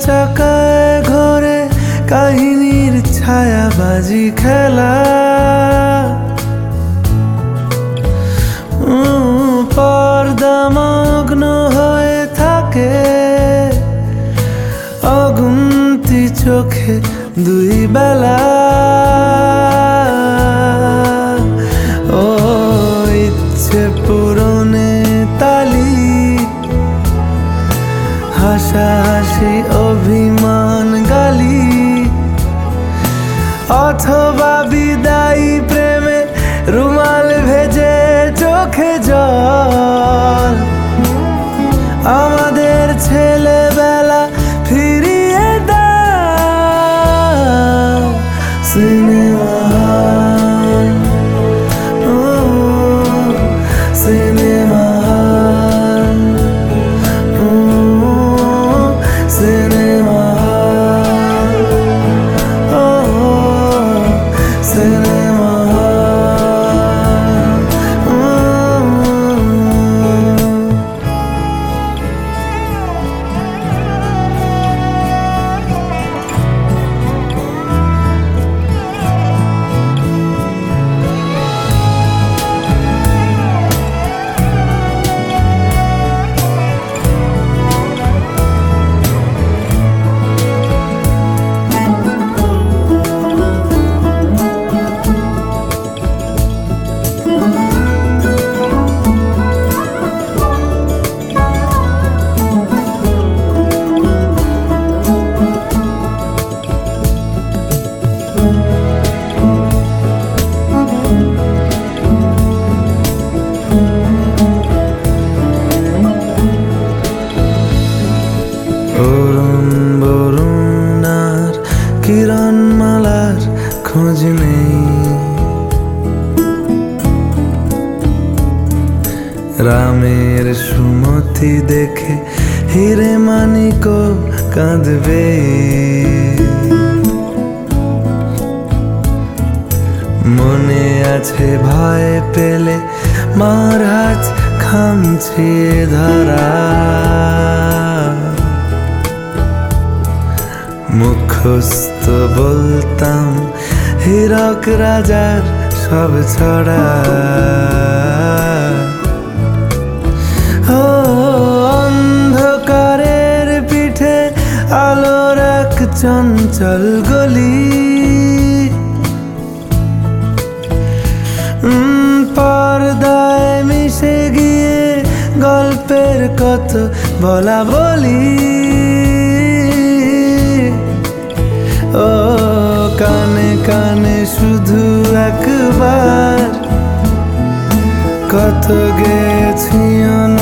চাকায় ঘরে কাহিনীর ছায়াবাজি খেলা, পর্দামগ্ন হয়ে থাকে অগুন্তি চোখে দুই বেলা। ও ইচ্ছে পূরণে তালি, হাসাহাসি অভিমান গালি, অথবা বিদায়ী প্রেমে রুমাল ভেজে চোখে জল। আমাদের ছেলেবেলা ফিরিয়ে দাও সিনেমা হল, ও সিনেমা হল, ও সিনেমা হল, ও সিনেমা হল। অরুণ বরুণ আর কিরণমালার খোঁজ নেই, রামের সুমতি দেখে হিরে মানিক কাঁদবে। মনে আছে ভয় পেলে মার হাত খামছিয়ে ধরা, মুখস্থ বলতাম হীরক রাজার সব ছড়া। ও অন্ধকারের পিঠে আলোর এক চঞ্চল গলি, পর্দায় মিশে গিয়ে গল্পের কত বলা বলি। ও কানে কানে শুধু একবার কত গেছি